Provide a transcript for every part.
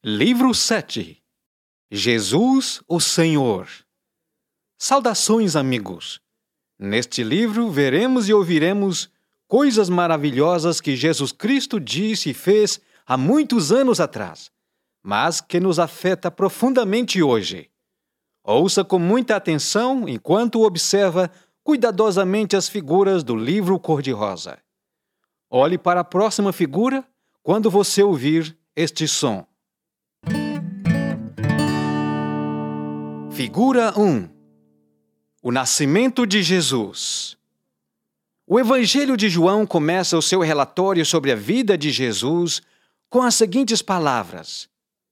Livro 7. Jesus, o Senhor. Saudações, amigos! Neste livro veremos e ouviremos coisas maravilhosas que Jesus Cristo disse e fez há muitos anos atrás, mas que nos afeta profundamente hoje. Ouça com muita atenção enquanto observa cuidadosamente as figuras do livro cor-de-rosa. Olhe para a próxima figura quando você ouvir este som. Figura 1. O nascimento de Jesus. O Evangelho de João começa o seu relatório sobre a vida de Jesus com as seguintes palavras: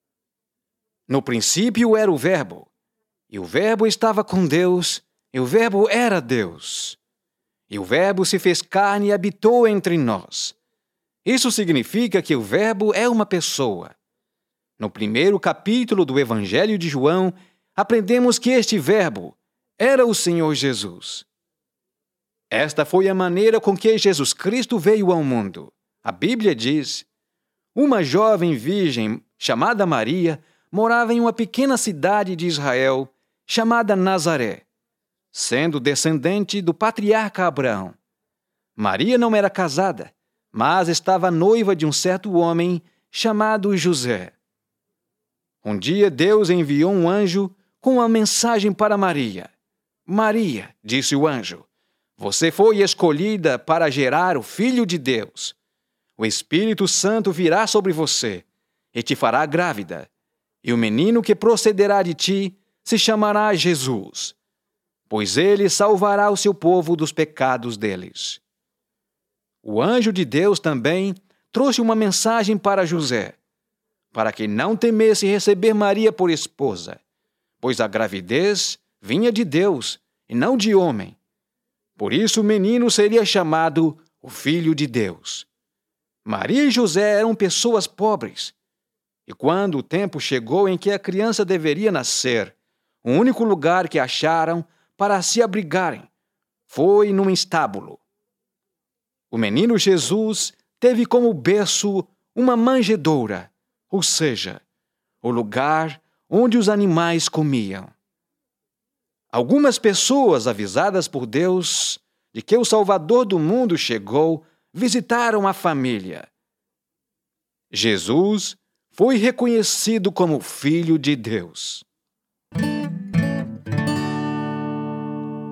No princípio era o Verbo, e o Verbo estava com Deus, e o Verbo era Deus. E o Verbo se fez carne e habitou entre nós. Isso significa que o Verbo é uma pessoa. No primeiro capítulo do Evangelho de João, aprendemos que este Verbo era o Senhor Jesus. Esta foi a maneira com que Jesus Cristo veio ao mundo. A Bíblia diz: uma jovem virgem chamada Maria morava em uma pequena cidade de Israel chamada Nazaré, sendo descendente do patriarca Abraão. Maria não era casada, mas estava noiva de um certo homem chamado José. Um dia Deus enviou um anjo com uma mensagem para Maria. Maria, disse o anjo, você foi escolhida para gerar o Filho de Deus. O Espírito Santo virá sobre você e te fará grávida, e o menino que procederá de ti se chamará Jesus, pois ele salvará o seu povo dos pecados deles. O anjo de Deus também trouxe uma mensagem para José, para que não temesse receber Maria por esposa, pois a gravidez vinha de Deus e não de homem. Por isso o menino seria chamado o Filho de Deus. Maria e José eram pessoas pobres, e quando o tempo chegou em que a criança deveria nascer, o único lugar que acharam para se abrigarem foi num estábulo. O menino Jesus teve como berço uma manjedoura, ou seja, o lugar onde os animais comiam. Algumas pessoas avisadas por Deus de que o Salvador do mundo chegou, visitaram a família. Jesus foi reconhecido como Filho de Deus.